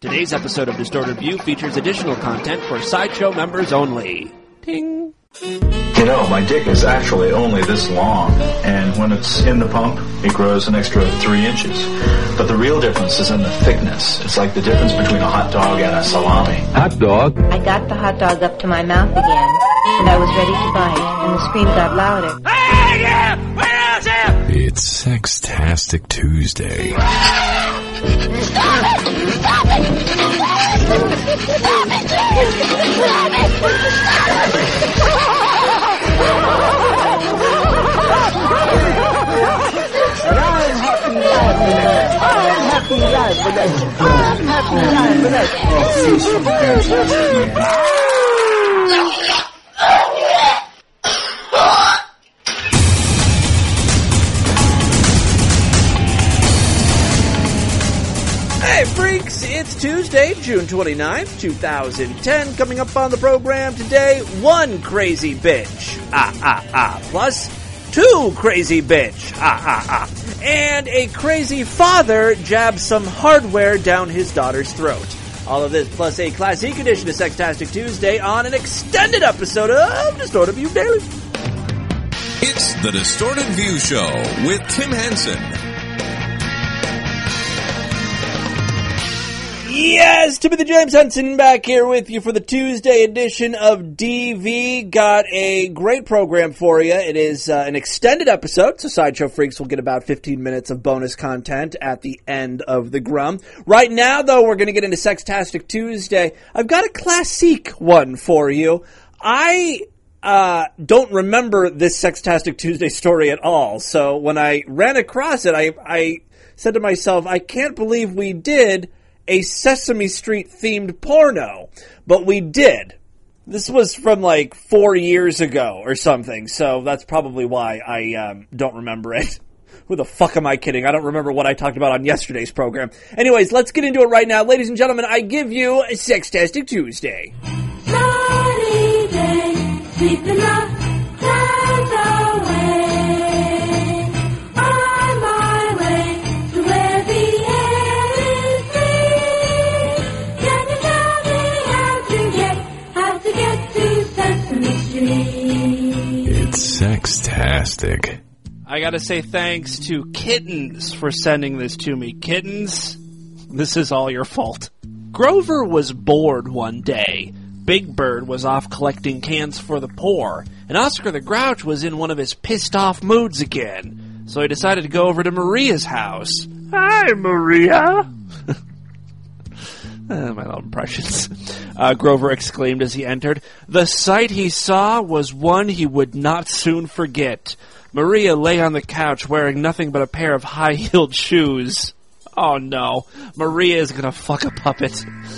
Today's episode of Distorted View features additional content for Sideshow members only. Ting! You know, my dick is actually only this long, and when it's in the pump, it grows an extra 3 inches. But the real difference is in the thickness. It's like the difference between a hot dog and a salami. Hot dog? I got the hot dog up to my mouth again, and I was ready to bite, and the scream got louder. Hey, yeah! Where is it? It's Sextastic Tuesday. Stop it! Stop it! Stop it! Hey freaks, it's Tuesday, June 29th, 2010. Coming up on the program today, one crazy bitch, plus two crazy bitch, and a crazy father jabs some hardware down his daughter's throat. All of this plus a classic edition of Sextastic Tuesday on an extended episode of Distorted View Daily. It's the Distorted View Show with Tim Henson. Yes, Timothy James Henson back here with you for the Tuesday edition of DV. Got a great program for you. It is an extended episode, so Sideshow Freaks will get about 15 minutes of bonus content at the end of the Grum. Right now, though, we're going to get into Sextastic Tuesday. I've got a classique one for you. I don't remember this Sextastic Tuesday story at all, so when I ran across it, I said to myself, I can't believe we did a Sesame Street themed porno, but we did. This was from like 4 years ago or something, so that's probably why I don't remember it. Who the fuck am I kidding? I don't remember what I talked about on yesterday's program. Anyways, let's get into it right now. Ladies and gentlemen, I give you a Sextastic Tuesday. Sunny day, sleeping up, clouds away. On my way to where the air is free. Can you tell me how to get to Sesame Street? It's Sextastic. I gotta say thanks to Kittens for sending this to me. Kittens, this is all your fault. Grover was bored one day. Big Bird was off collecting cans for the poor, and Oscar the Grouch was in one of his pissed-off moods again. So he decided to go over to Maria's house. Hi, Maria! My little impressions. Grover exclaimed as he entered. The sight he saw was one he would not soon forget. Maria lay on the couch wearing nothing but a pair of high-heeled shoes. Oh no, Maria is gonna fuck a puppet.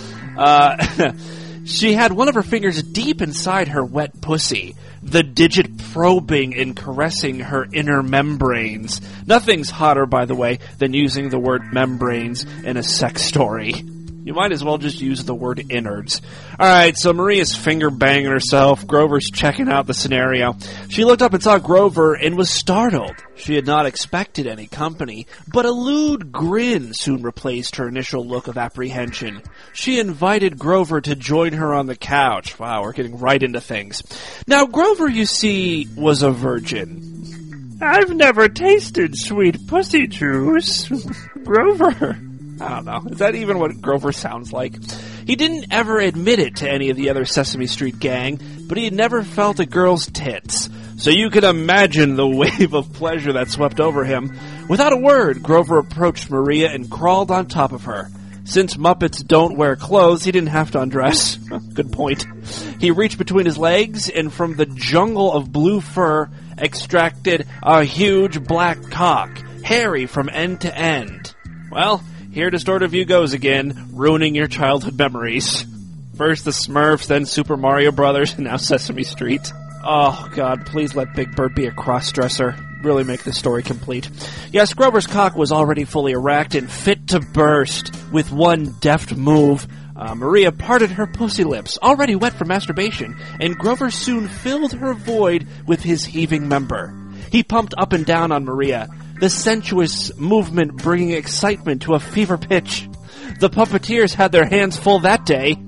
She had one of her fingers deep inside her wet pussy, the digit probing and caressing her inner membranes. Nothing's hotter, by the way, than using the word membranes in a sex story. You might as well just use the word innards. Alright, so Maria's finger banging herself. Grover's checking out the scenario. She looked up and saw Grover and was startled. She had not expected any company, but a lewd grin soon replaced her initial look of apprehension. She invited Grover to join her on the couch. Wow, we're getting right into things. Now, Grover, you see, was a virgin. I've never tasted sweet pussy juice. Grover. I don't know. Is that even what Grover sounds like? He didn't ever admit it to any of the other Sesame Street gang, but he had never felt a girl's tits. So you can imagine the wave of pleasure that swept over him. Without a word, Grover approached Maria and crawled on top of her. Since Muppets don't wear clothes, he didn't have to undress. Good point. He reached between his legs and from the jungle of blue fur extracted a huge black cock, hairy from end to end. Well, here Distorted View goes again, ruining your childhood memories. First the Smurfs, then Super Mario Brothers, and now Sesame Street. Oh, God, please let Big Bird be a cross-dresser. Really make this story complete. Yes, Grover's cock was already fully erect and fit to burst. With one deft move, Maria parted her pussy lips, already wet from masturbation, and Grover soon filled her void with his heaving member. He pumped up and down on Maria, the sensuous movement bringing excitement to a fever pitch. The puppeteers had their hands full that day.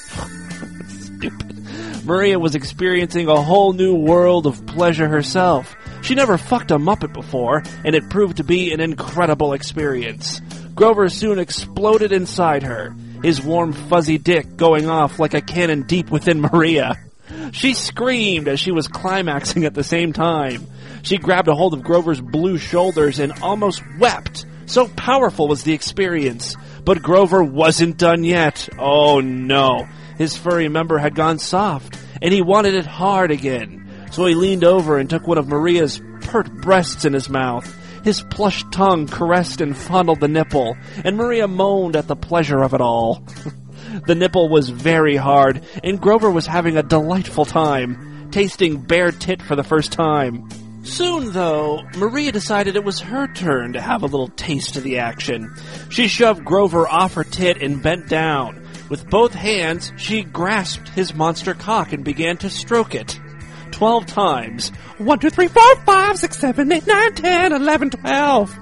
Stupid. Maria was experiencing a whole new world of pleasure herself. She never fucked a Muppet before, and it proved to be an incredible experience. Grover soon exploded inside her, his warm fuzzy dick going off like a cannon deep within Maria. She screamed as she was climaxing at the same time. She grabbed a hold of Grover's blue shoulders and almost wept. So powerful was the experience. But Grover wasn't done yet. Oh no. His furry member had gone soft, and he wanted it hard again. So he leaned over and took one of Maria's pert breasts in his mouth. His plush tongue caressed and fondled the nipple, and Maria moaned at the pleasure of it all. The nipple was very hard, and Grover was having a delightful time, tasting bare tit for the first time. Soon, though, Maria decided it was her turn to have a little taste of the action. She shoved Grover off her tit and bent down. With both hands, she grasped his monster cock and began to stroke it. 12 times. 1, 2, 3, 4, 5, 6, 7, 8, 9, 10, 11, 12.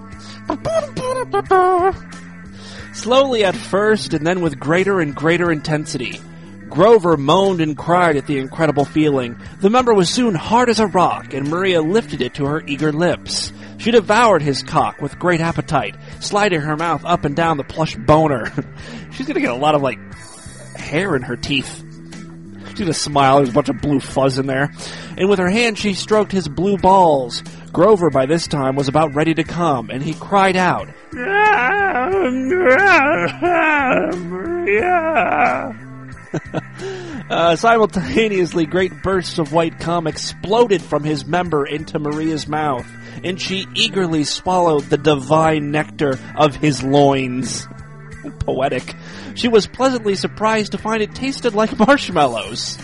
Slowly at first, and then with greater and greater intensity. Grover moaned and cried at the incredible feeling. The member was soon hard as a rock, and Maria lifted it to her eager lips. She devoured his cock with great appetite, sliding her mouth up and down the plush boner. She's gonna get a lot of, hair in her teeth. She's gonna smile, there's a bunch of blue fuzz in there. And with her hand, she stroked his blue balls. Grover, by this time, was about ready to come, and he cried out, Maria! Simultaneously, great bursts of white cum exploded from his member into Maria's mouth, and she eagerly swallowed the divine nectar of his loins. Poetic. She was pleasantly surprised to find it tasted like marshmallows.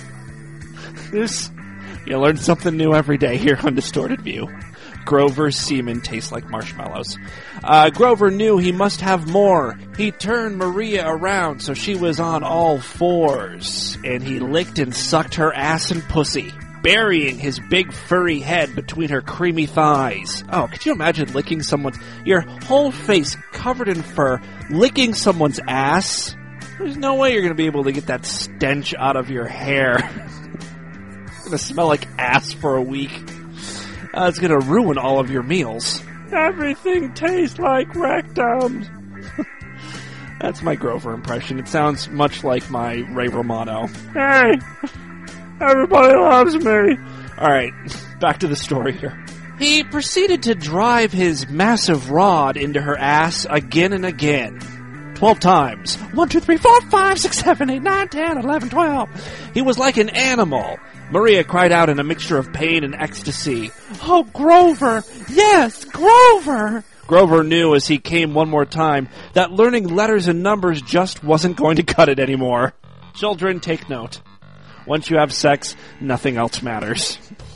You learn something new every day here on Distorted View. Grover's semen tastes like marshmallows. Grover knew he must have more. He turned Maria around so she was on all fours, and he licked and sucked her ass and pussy, burying his big furry head between her creamy thighs. Oh, could you imagine licking your whole face covered in fur, licking someone's ass? There's no way you're going to be able to get that stench out of your hair. It's going to smell like ass for a week. It's going to ruin all of your meals. Everything tastes like rectums. That's my Grover impression. It sounds much like my Ray Romano. Hey, everybody loves me. Alright, back to the story here. He proceeded to drive his massive rod into her ass again and again. 12 times. 1, 2, 3, 4, 5, 6, 7, 8, 9, 10, 11, 12. He was like an animal. Maria cried out in a mixture of pain and ecstasy. Oh, Grover! Yes, Grover! Grover knew as he came one more time that learning letters and numbers just wasn't going to cut it anymore. Children, take note. Once you have sex, nothing else matters.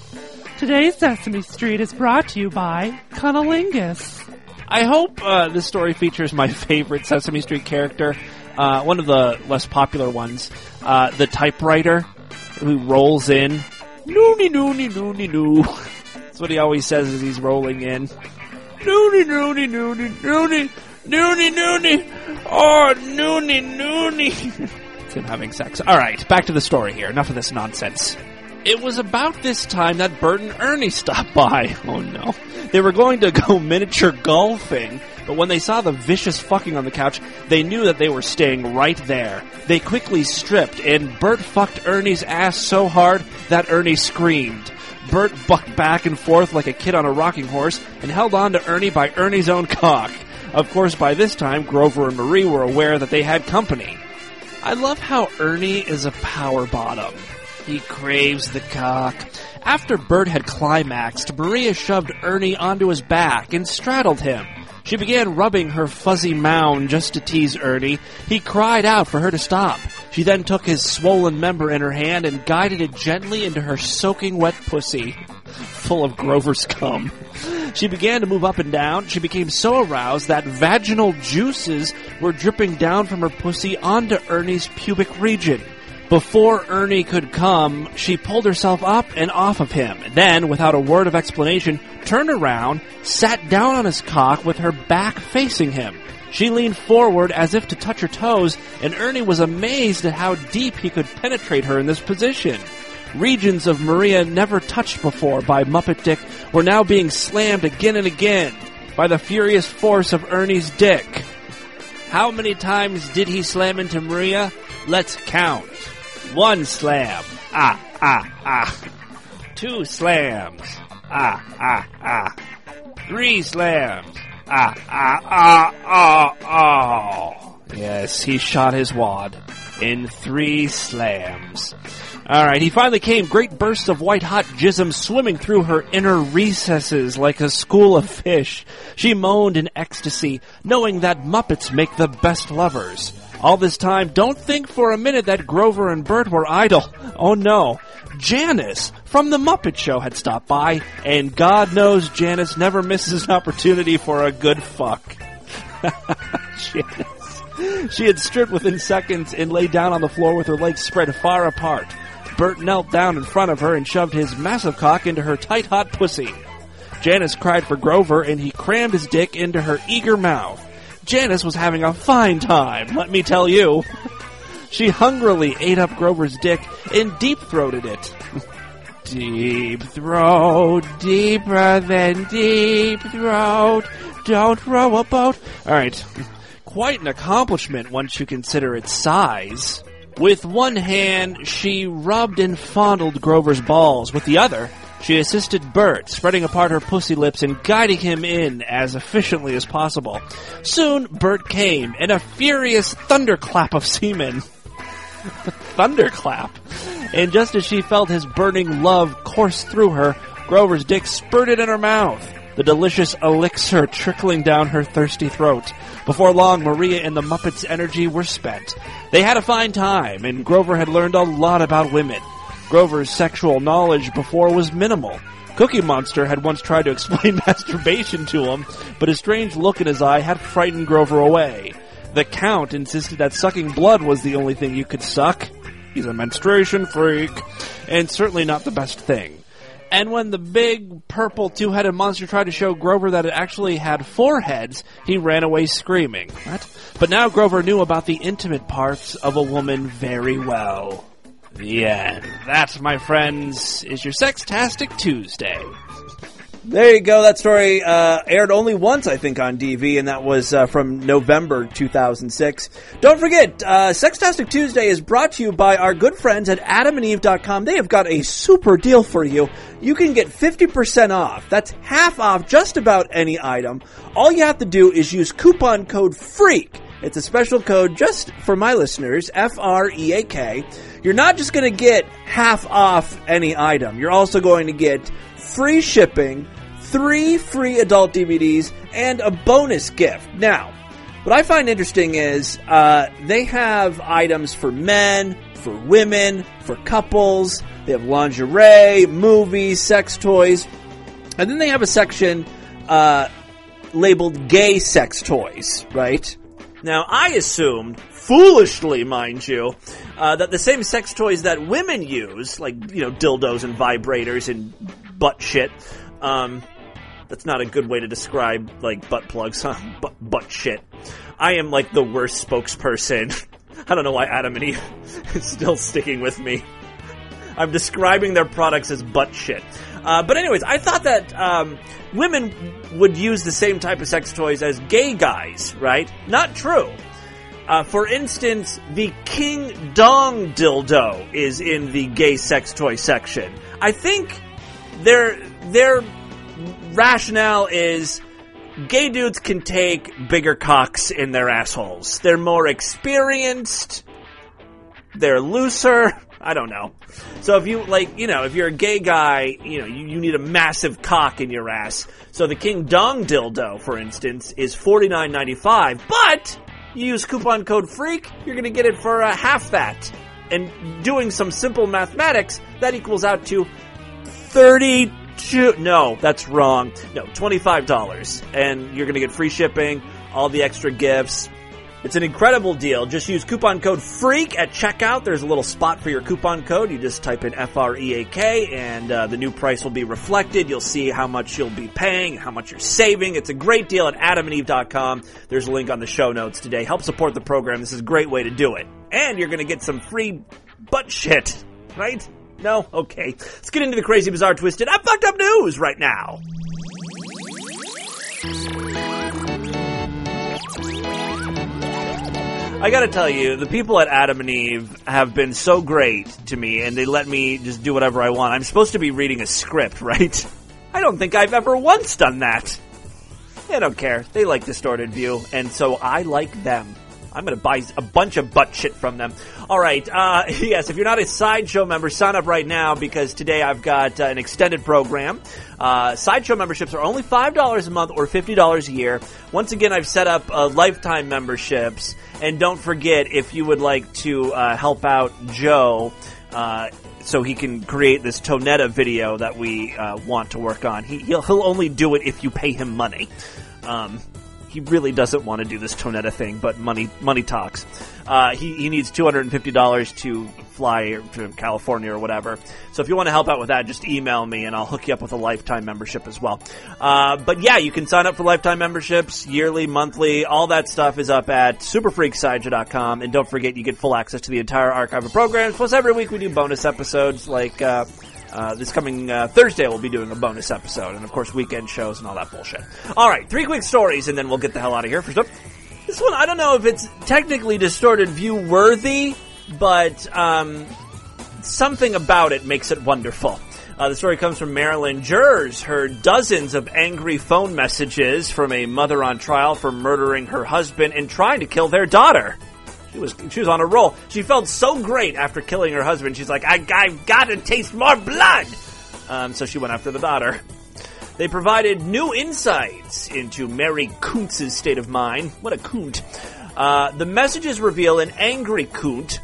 Today's Sesame Street is brought to you by Cunnilingus. I hope this story features my favorite Sesame Street character, one of the less popular ones, the typewriter, who rolls in. Noonie, noonie, noonie, noo. That's what he always says as he's rolling in. Noonie, noonie, noonie, noonie, noonie, noonie. Oh, noonie, noonie. It's him having sex. Alright, back to the story here. Enough of this nonsense. It was about this time that Bert and Ernie stopped by. Oh no. They were going to go miniature golfing, but when they saw the vicious fucking on the couch, they knew that they were staying right there. They quickly stripped, and Bert fucked Ernie's ass so hard that Ernie screamed. Bert bucked back and forth like a kid on a rocking horse and held on to Ernie by Ernie's own cock. Of course, by this time, Grover and Marie were aware that they had company. I love how Ernie is a power bottom. He craves the cock. After Bert had climaxed, Maria shoved Ernie onto his back and straddled him. She began rubbing her fuzzy mound just to tease Ernie. He cried out for her to stop. She then took his swollen member in her hand and guided it gently into her soaking wet pussy, full of Grover's cum. She began to move up and down. She became so aroused that vaginal juices were dripping down from her pussy onto Ernie's pubic region. Before Ernie could come, she pulled herself up and off of him. Then, without a word of explanation, turned around, sat down on his cock with her back facing him. She leaned forward as if to touch her toes, and Ernie was amazed at how deep he could penetrate her in this position. Regions of Maria never touched before by Muppet Dick were now being slammed again and again by the furious force of Ernie's dick. How many times did he slam into Maria? Let's count. 1 slam. 2 slams. 3 slams. Yes, he shot his wad in 3 slams. Alright, he finally came, great bursts of white-hot jism swimming through her inner recesses like a school of fish. She moaned in ecstasy, knowing that Muppets make the best lovers. All this time, don't think for a minute that Grover and Bert were idle. Oh no. Janice from The Muppet Show had stopped by, and God knows Janice never misses an opportunity for a good fuck. Janice. She had stripped within seconds and lay down on the floor with her legs spread far apart. Bert knelt down in front of her and shoved his massive cock into her tight, hot pussy. Janice cried for Grover, and he crammed his dick into her eager mouth. Janice was having a fine time, let me tell you. She hungrily ate up Grover's dick and deep-throated it. Deep throat, deeper than deep throat, don't row a boat. Alright, quite an accomplishment once you consider its size. With one hand, she rubbed and fondled Grover's balls. With the other, she assisted Bert, spreading apart her pussy lips and guiding him in as efficiently as possible. Soon, Bert came, in a furious thunderclap of semen. Thunderclap. And just as she felt his burning love course through her, Grover's dick spurted in her mouth, the delicious elixir trickling down her thirsty throat. Before long, Maria and the Muppets' energy were spent. They had a fine time, and Grover had learned a lot about women. Grover's sexual knowledge before was minimal. Cookie Monster had once tried to explain masturbation to him, but a strange look in his eye had frightened Grover away. The Count insisted that sucking blood was the only thing you could suck. He's a menstruation freak, and certainly not the best thing. And when the big, purple, 2-headed monster tried to show Grover that it actually had 4 heads, he ran away screaming. What? But now Grover knew about the intimate parts of a woman very well. The end. That, my friends, is your Sextastic Tuesday. There you go. That story aired only once, I think, on DV, and that was from November 2006. Don't forget, Sextastic Tuesday is brought to you by our good friends at AdamandEve.com. They have got a super deal for you. You can get 50% off. That's half off just about any item. All you have to do is use coupon code FREAK. It's a special code just for my listeners, FREAK. You're not just going to get half off any item. You're also going to get free shipping, 3 free adult DVDs, and a bonus gift. Now, what I find interesting is they have items for men, for women, for couples. They have lingerie, movies, sex toys. And then they have a section labeled gay sex toys, right? Now, I assumed, foolishly, mind you, that the same sex toys that women use, like, dildos and vibrators and butt shit, that's not a good way to describe, butt plugs, huh? Butt shit. I am, the worst spokesperson. I don't know why Adam and Eve is still sticking with me. I'm describing their products as butt shit. But anyways, I thought that women would use the same type of sex toys as gay guys, right? Not true. For instance, the King Dong dildo is in the gay sex toy section. I think their rationale is gay dudes can take bigger cocks in their assholes. They're more experienced. They're looser. I don't know. So if you, if you're a gay guy, you need a massive cock in your ass. So the King Dong dildo, for instance, is $49.95, but you use coupon code FREAK, you're going to get it for half that. And doing some simple mathematics, that equals out to $25. And you're going to get free shipping, all the extra gifts. It's an incredible deal. Just use coupon code FREAK at checkout. There's a little spot for your coupon code. You just type in FREAK, and the new price will be reflected. You'll see how much you'll be paying, how much you're saving. It's a great deal at adamandeve.com. There's a link on the show notes today. Help support the program. This is a great way to do it. And you're going to get some free butt shit, right? No? Okay. Let's get into the crazy, bizarre, twisted, and fucked up news right now. I gotta tell you, the people at Adam and Eve have been so great to me, and they let me just do whatever I want. I'm supposed to be reading a script, right? I don't think I've ever once done that. They don't care. They like Distorted View, and so I like them. I'm gonna buy a bunch of butt shit from them. Alright, yes, if you're not a Sideshow member, sign up right now, because today I've got an extended program. Sideshow memberships are only $5 a month or $50 a year. Once again, I've set up lifetime memberships, and don't forget, if you would like to help out Joe, so he can create this Tonetta video that we want to work on. He'll only do it if you pay him money. He really doesn't want to do this Tonetta thing, but money talks. He needs $250 to fly to California or whatever. So if you want to help out with that, just email me and I'll hook you up with a lifetime membership as well. But yeah, you can sign up for lifetime memberships, yearly, monthly, all that stuff is up at superfreaksideshow.com. And don't forget, you get full access to the entire archive of programs. Plus every week we do bonus episodes like, this coming Thursday we'll be doing a bonus episode, and of course weekend shows and all that bullshit. Alright, 3 quick stories and then we'll get the hell out of here. First up, this one, I don't know if it's technically Distorted View worthy, but something about it makes it wonderful. The story comes from Maryland. Jurors heard dozens of angry phone messages from a mother on trial for murdering her husband and trying to kill their daughter. She was on a roll. She felt so great after killing her husband. She's like, I've got to taste more blood. So she went after the daughter. They provided new insights into Mary Kuntz's state of mind. What a coont. The messages reveal an angry Kuntz,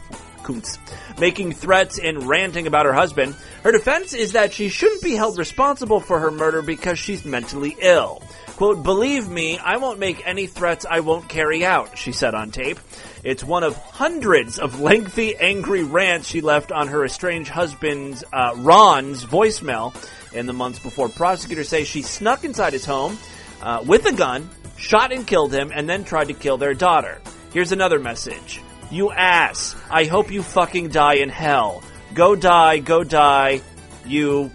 making threats and ranting about her husband. Her defense is that she shouldn't be held responsible for her murder because she's mentally ill. Quote, "Believe me, I won't make any threats I won't carry out," she said on tape. It's one of hundreds of lengthy, angry rants she left on her estranged husband's, Ron's, voicemail in the months before. Prosecutors say she snuck inside his home with a gun, shot and killed him, and then tried to kill their daughter. Here's another message. "You ass. I hope you fucking die in hell. Go die, you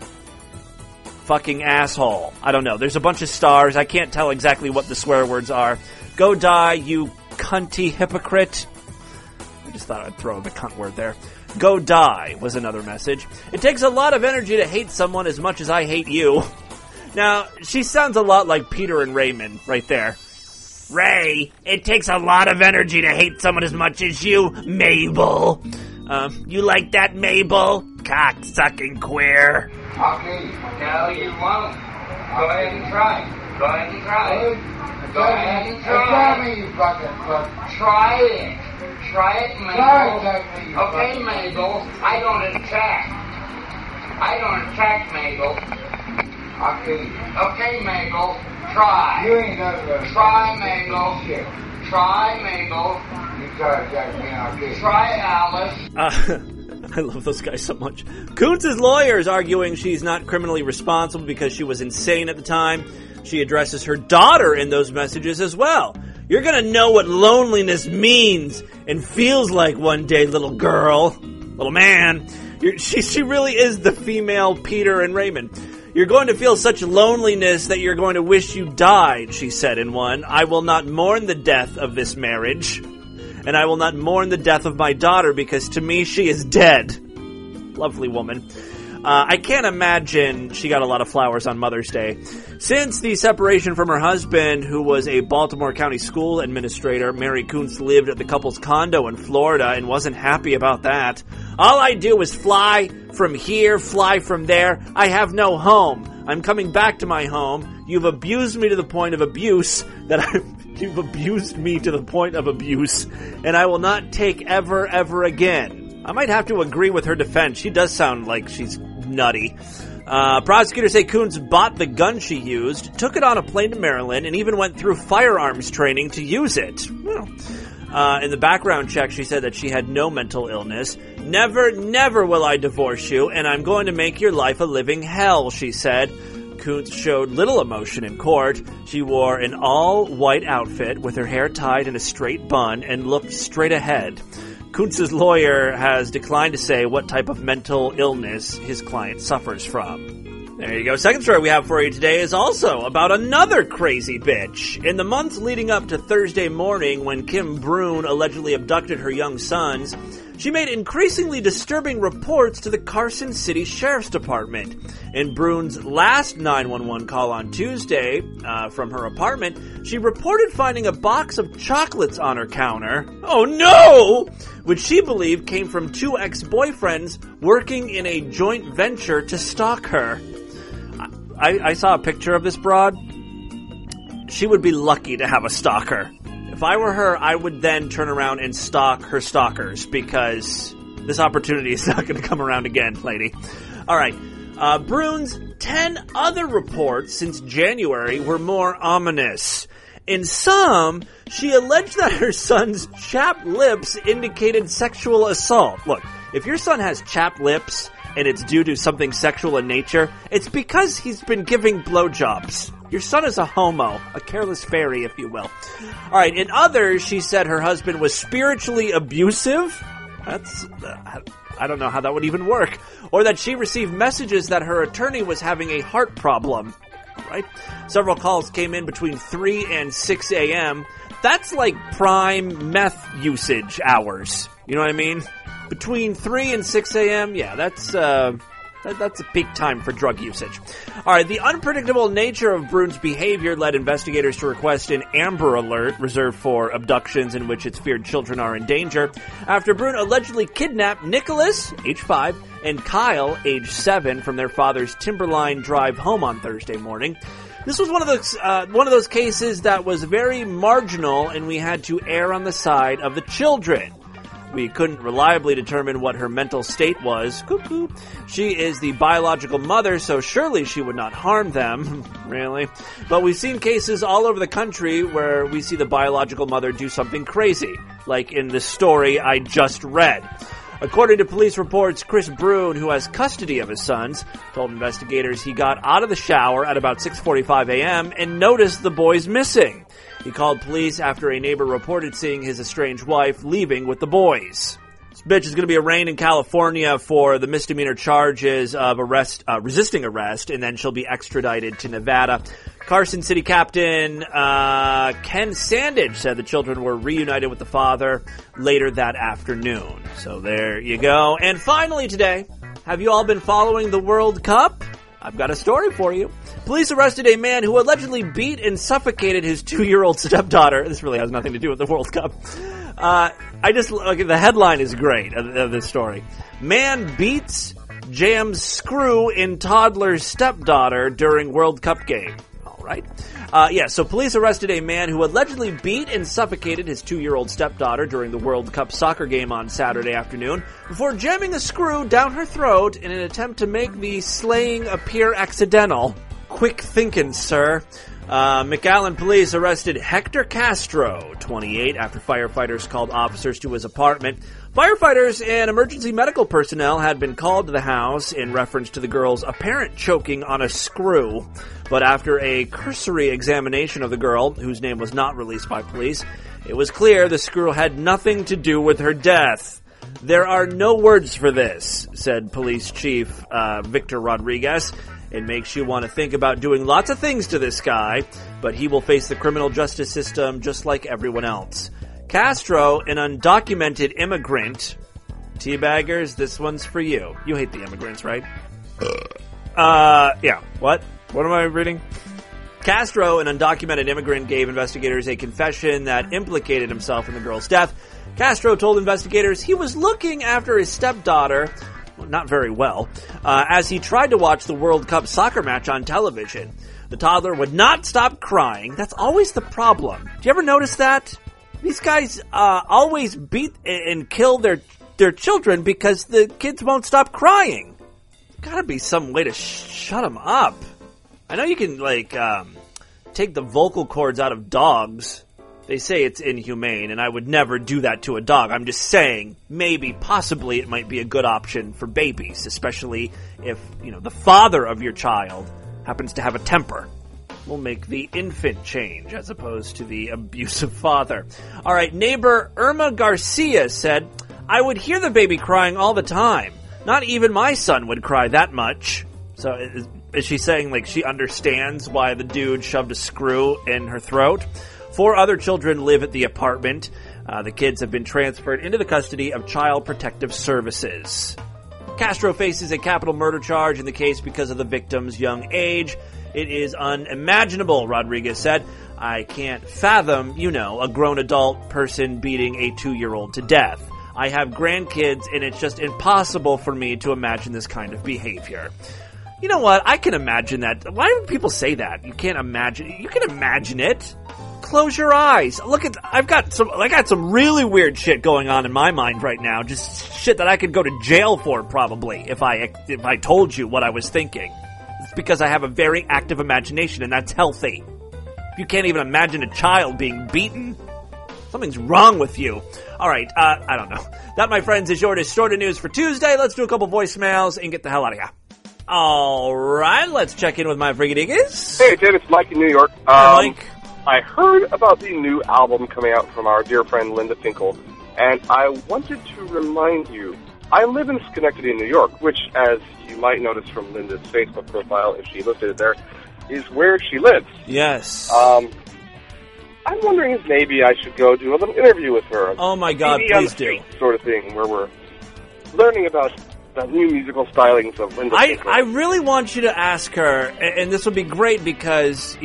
fucking asshole." I don't know. There's a bunch of stars. I can't tell exactly what the swear words are. "Go die, you cunty hypocrite." I just thought I'd throw the cunt word there. "Go die" was another message. "It takes a lot of energy to hate someone as much as I hate you." Now, she sounds a lot like Peter and Raymond right there. "Ray, it takes a lot of energy to hate someone as much as you, Mabel. You like that, Mabel? Cock-sucking queer." Okay. No, you won't. Go ahead and try. Go ahead and try. Go ahead and try. Try me, you fucking fuck. Try it. Try it, Mabel. Try me, okay, Mabel. I don't attack. Mabel. Okay. Okay, Mabel. Try. You ain't nothing. Try, Mabel. Shit. Try, Mabel. You try to attack me, okay. Try, Alice. I love those guys so much. Kuntz's lawyer is arguing she's not criminally responsible because she was insane at the time. She addresses her daughter in those messages as well. "You're gonna know what loneliness means and feels like one day, little girl. Little man." She really is the female Peter and Raymond. "You're going to feel such loneliness that you're going to wish you died," she said in one. "I will not mourn the death of this marriage. And I will not mourn the death of my daughter because to me she is dead." Lovely woman. I can't imagine she got a lot of flowers on Mother's Day. Since the separation from her husband, who was a Baltimore County school administrator, Mary Kuntz lived at the couple's condo in Florida and wasn't happy about that. "All I do is fly from here, fly from there. I have no home. I'm coming back to my home. You've abused me to the point of abuse You've abused me to the point of abuse, and I will not take ever again." I might have to agree with her defense. She does sound like she's nutty. Prosecutors say Kuntz bought the gun she used, took it on a plane to Maryland, and even went through firearms training to use it. Well, In the background check, she said that she had no mental illness. Never, never will I divorce you, and I'm going to make your life a living hell, she said. Kuntz showed little emotion in court. She wore an all-white outfit with her hair tied in a straight bun and looked straight ahead. Kuntz's lawyer has declined to say what type of mental illness his client suffers from. There you go. Second story we have for you today is also about another crazy bitch. In the months leading up to Thursday morning, when Kim Brune allegedly abducted her young sons, she made increasingly disturbing reports to the Carson City Sheriff's Department. In Brune's last 911 call on Tuesday from her apartment, she reported finding a box of chocolates on her counter. Oh no! Which she believed came from two ex-boyfriends working in a joint venture to stalk her. I saw a picture of this broad. She would be lucky to have a stalker. If I were her, I would then turn around and stalk her stalkers, because this opportunity is not going to come around again, lady. All right. Brune's 10 other reports since January were more ominous. In some, she alleged that her son's chapped lips indicated sexual assault. Look, if your son has chapped lips and it's due to something sexual in nature, it's because he's been giving blowjobs. Your son is a homo, a careless fairy, if you will. All right, in others, she said her husband was spiritually abusive. That's, I don't know how that would even work. Or that she received messages that her attorney was having a heart problem. All right? Several calls came in between 3 and 6 a.m. That's like prime meth usage hours. You know what I mean? Between 3 and 6 a.m., yeah, that's a peak time for drug usage. All right, the unpredictable nature of Brune's behavior led investigators to request an Amber Alert reserved for abductions in which it's feared children are in danger after Brune allegedly kidnapped Nicholas, age 5, and Kyle, age 7, from their father's Timberline Drive home on Thursday morning. This was one of those cases that was very marginal, and we had to err on the side of the children. We couldn't reliably determine what her mental state was. Cuckoo. She is the biological mother, so surely she would not harm them. Really? But we've seen cases all over the country where we see the biological mother do something crazy, like in the story I just read. According to police reports, Chris Brune, who has custody of his sons, told investigators he got out of the shower at about 6:45 a.m. and noticed the boys missing. He called police after a neighbor reported seeing his estranged wife leaving with the boys. This bitch is going to be arraigned in California for the misdemeanor charges of resisting arrest, and then she'll be extradited to Nevada. Carson City Captain Ken Sandage said the children were reunited with the father later that afternoon. So there you go. And finally today, have you all been following the World Cup? I've got a story for you. Police arrested a man who allegedly beat and suffocated his 2-year-old stepdaughter. This really has nothing to do with the World Cup. The headline is great of this story. Man beats, jams screw in toddler's stepdaughter during World Cup game. All right. So police arrested a man who allegedly beat and suffocated his 2-year-old stepdaughter during the World Cup soccer game on Saturday afternoon before jamming a screw down her throat in an attempt to make the slaying appear accidental. Quick thinking, sir. McAllen police arrested Hector Castro, 28, after firefighters called officers to his apartment. Firefighters and emergency medical personnel had been called to the house in reference to the girl's apparent choking on a screw. But after a cursory examination of the girl, whose name was not released by police, it was clear the screw had nothing to do with her death. There are no words for this, said Police Chief Victor Rodriguez. It makes you want to think about doing lots of things to this guy, but he will face the criminal justice system just like everyone else. Castro, an undocumented immigrant. Teabaggers, this one's for you. You hate the immigrants, right? Yeah. What? What am I reading? Castro, an undocumented immigrant, gave investigators a confession that implicated himself in the girl's death. Castro told investigators he was looking after his stepdaughter, not very well, as he tried to watch the World Cup soccer match on television. The toddler would not stop crying. That's always the problem. Do you ever notice that? These guys always beat and kill their children because the kids won't stop crying. There's gotta be some way to shut them up. I know you can, take the vocal cords out of dogs. They say it's inhumane, and I would never do that to a dog. I'm just saying, maybe, possibly, it might be a good option for babies, especially if, the father of your child happens to have a temper. We'll make the infant change as opposed to the abusive father. All right, neighbor Irma Garcia said, I would hear the baby crying all the time. Not even my son would cry that much. So is she saying, like, she understands why the dude shoved a screw in her throat? 4 other children live at the apartment. The kids have been transferred into the custody of Child Protective Services. Castro faces a capital murder charge in the case because of the victim's young age. It is unimaginable, Rodriguez said. I can't fathom, a grown adult person beating a 2-year-old to death. I have grandkids, and it's just impossible for me to imagine this kind of behavior. You know what? I can imagine that. Why do people say that? You can't imagine. You can imagine it. Close your eyes. Look at, I got some really weird shit going on in my mind right now. Just shit that I could go to jail for probably if I told you what I was thinking. It's because I have a very active imagination, and that's healthy. If you can't even imagine a child being beaten, something's wrong with you. All right, I don't know. That, my friends, is your Distorted News for Tuesday. Let's do a couple voicemails and get the hell out of here. All right, let's check in with my Friggadigas. Hey, Tim, it's Mike in New York. Hi, Mike. I heard about the new album coming out from our dear friend Linda Finkel, and I wanted to remind you, I live in Schenectady, New York, which, as you might notice from Linda's Facebook profile, if she listed it there, is where she lives. Yes. I'm wondering if maybe I should go do a little interview with her. Oh, my God, please do. Sort of thing, where we're learning about the new musical stylings of Linda Finkel. I really want you to ask her, and this would be great because,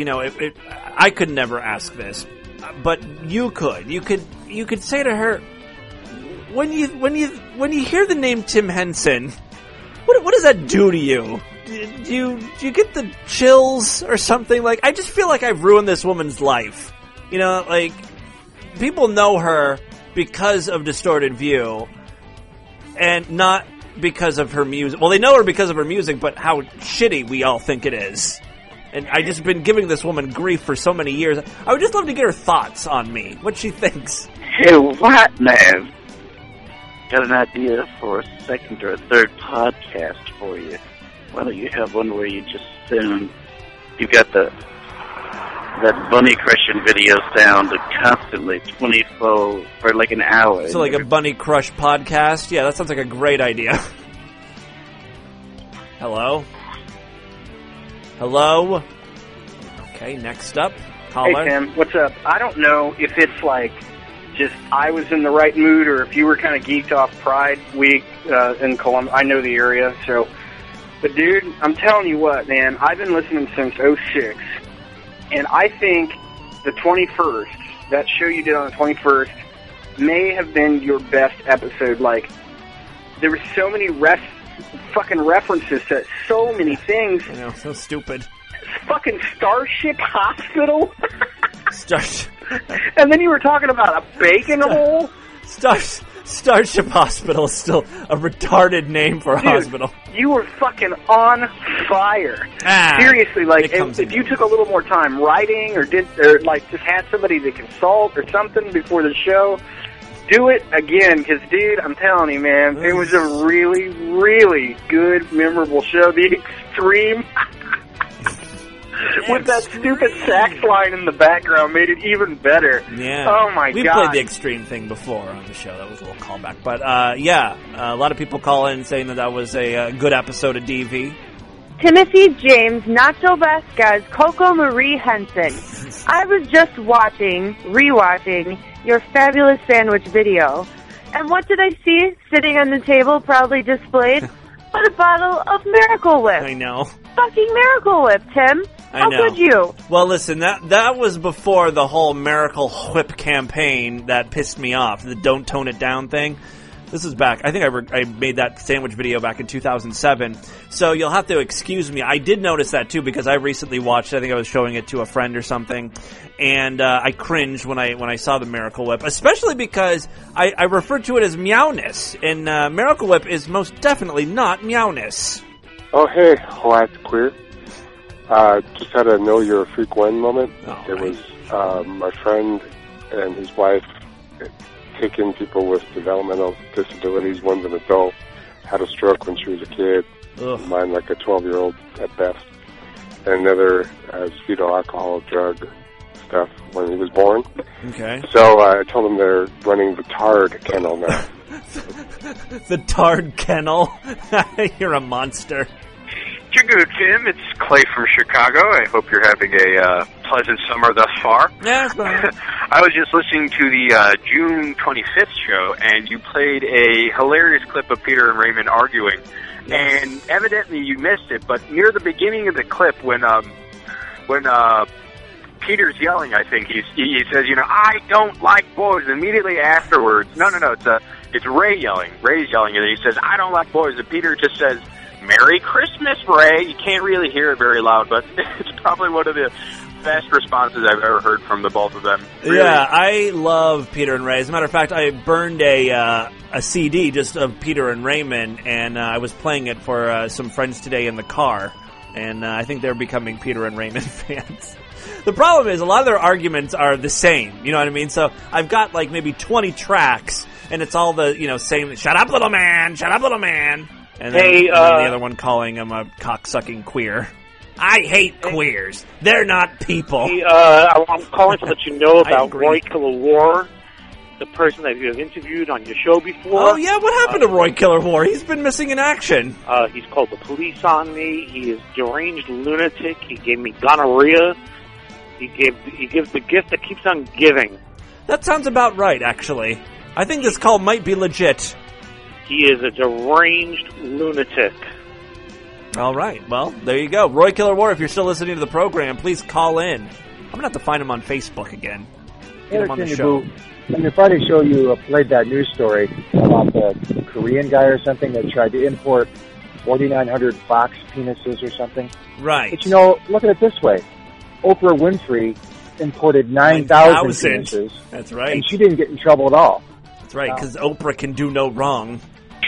I could never ask this, but you could. You could say to her, when you hear the name Tim Henson, what does that do to you? Do you get the chills or something? Like, I just feel like I've ruined this woman's life. People know her because of Distorted View, and not because of her music. Well, they know her because of her music, but how shitty we all think it is. And I just been giving this woman grief for so many years. I would just love to get her thoughts on me, what she thinks. Hey, what, man? Got an idea for a second or a third podcast for you. Why don't you have one where you just you've got that Bunny Crushing video sound constantly, 24 for like an hour. So like a Bunny Crush podcast? Yeah, that sounds like a great idea. Hello? Hello? Okay, next up. Caller. Hey, Tim, what's up? I don't know if it's like just I was in the right mood or if you were kind of geeked off Pride Week in Columbus. I know the area, so. But, dude, I'm telling you what, man, I've been listening since 2006, and I think the 21st, that show you did on the 21st, may have been your best episode. Like, there were so many fucking references to so many things. I know, so stupid. Fucking Starship Hospital. And then you were talking about a bacon hole. Starship Hospital is still a retarded name for a hospital. You were fucking on fire. Seriously, like, if you took a little more time writing or just had somebody to consult or something before the show, do it again, because, dude, I'm telling you, man, it was a really, really good, memorable show. The Extreme, with that stupid sax line in the background, made it even better. Yeah. Oh, my God. We played the Extreme thing before on the show. That was a little callback. But, a lot of people call in saying that was a good episode of DV. Timothy James Nacho Vasquez, Coco Marie Henson. I was just rewatching your fabulous sandwich video. And what did I see sitting on the table, proudly displayed? But a bottle of Miracle Whip. I know. Fucking Miracle Whip, Tim. How could you? Well, listen, that was before the whole Miracle Whip campaign that pissed me off, the Don't Tone It Down thing. This is back. I think I made that sandwich video back in 2007. So you'll have to excuse me. I did notice that too because I recently watched. I think I was showing it to a friend or something, and I cringed when I saw the Miracle Whip, especially because I referred to it as meowness, and Miracle Whip is most definitely not meowness. Oh hey, White Queer. Just had a know you're a freak one moment. Oh, it was my friend and his wife take in people with developmental disabilities. One's an adult, had a stroke when she was a kid. Ugh. Mine like a 12-year-old at best. And another has fetal alcohol drug stuff when he was born. Okay. So I told him they're running the TARD kennel now. The TARD kennel? You're a monster. You're good, Tim. It's Clay from Chicago. I hope you're having a pleasant summer thus far. Yeah, it's fine. I was just listening to the June 25th show, and you played a hilarious clip of Peter and Raymond arguing. Yes. And evidently you missed it, but near the beginning of the clip, when Peter's yelling, I think he says, I don't like boys. And immediately afterwards, it's Ray yelling. Ray's yelling, and he says, I don't like boys. And Peter just says, Merry Christmas, Ray. You can't really hear it very loud, but it's probably one of the best responses I've ever heard from the both of them. Really. Yeah, I love Peter and Ray. As a matter of fact, I burned a CD just of Peter and Raymond, and I was playing it for some friends today in the car, and I think they're becoming Peter and Raymond fans. The problem is a lot of their arguments are the same, you know what I mean? So I've got like maybe 20 tracks, and it's all the, same, shut up, little man, shut up, little man. And then, and then the other one calling him a cocksucking queer. I hate queers. They're not people. Hey, I'm calling to let you know about Roy Killer War, the person that you have interviewed on your show before. Oh, yeah? What happened to Roy Killer War? He's been missing in action. He's called the police on me. He is deranged lunatic. He gave me gonorrhea. He gives the gift that keeps on giving. That sounds about right, actually. I think this call might be legit. He is a deranged lunatic. All right. Well, there you go. Roy Killer War, if you're still listening to the program, please call in. I'm going to have to find him on Facebook again. Get him on the show. On your Friday show, you played that news story about the Korean guy or something that tried to import 4,900 box penises or something. Right. But, look at it this way. Oprah Winfrey imported 9,000 penises. That's right. And she didn't get in trouble at all. That's right, because Oprah can do no wrong.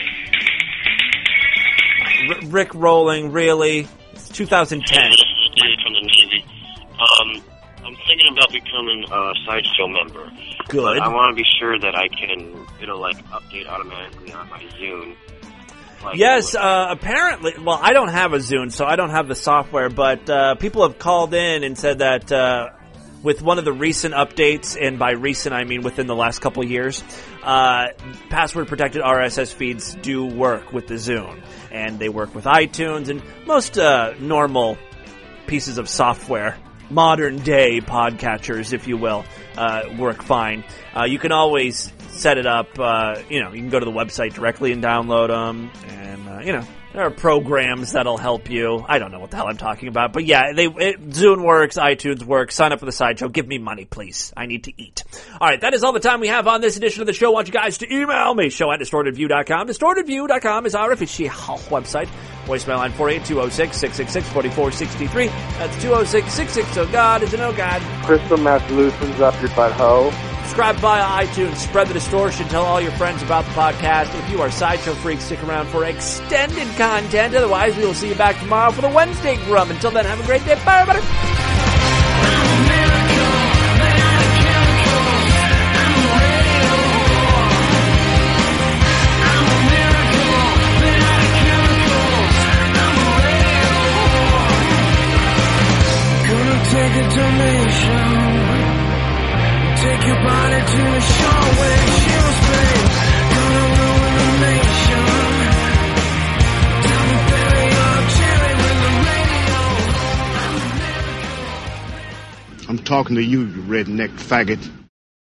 Rick Rolling, really? It's 2010. From the Navy. I'm thinking about becoming a Sideshow member. Good. But I want to be sure that it'll update automatically on my Zune. Yes, apparently, well, I don't have a Zune, so I don't have the software, but people have called in and said that with one of the recent updates, and by recent I mean within the last couple of years, password-protected RSS feeds do work with the Zune. And they work with iTunes and most normal pieces of software, modern-day podcatchers, if you will, work fine. You can always set it up, you can go to the website directly and download them, and, there are programs that'll help you. I don't know what the hell I'm talking about, but yeah, Zune works, iTunes works. Sign up for the Sideshow. Give me money, please. I need to eat. All right, that is all the time we have on this edition of the show. I want you guys to email me, show@distortedview.com. Distortedview.com is our official website. Voicemail line 48206-666-4463. That's 206-66. Oh God, is it oh God? Crystal meth loosens up your butthole. Subscribe via iTunes, spread the distortion, tell all your friends about the podcast. If you are Sideshow freaks, stick around for extended content. Otherwise, we will see you back tomorrow for the Wednesday Grum. Until then, have a great day. Bye, everybody. Take a donation. Take your body to a show where she'll spring. Gonna ruin the nation. Tell me, baby, you're cherry with the radio. I'm talking to you, you redneck faggot.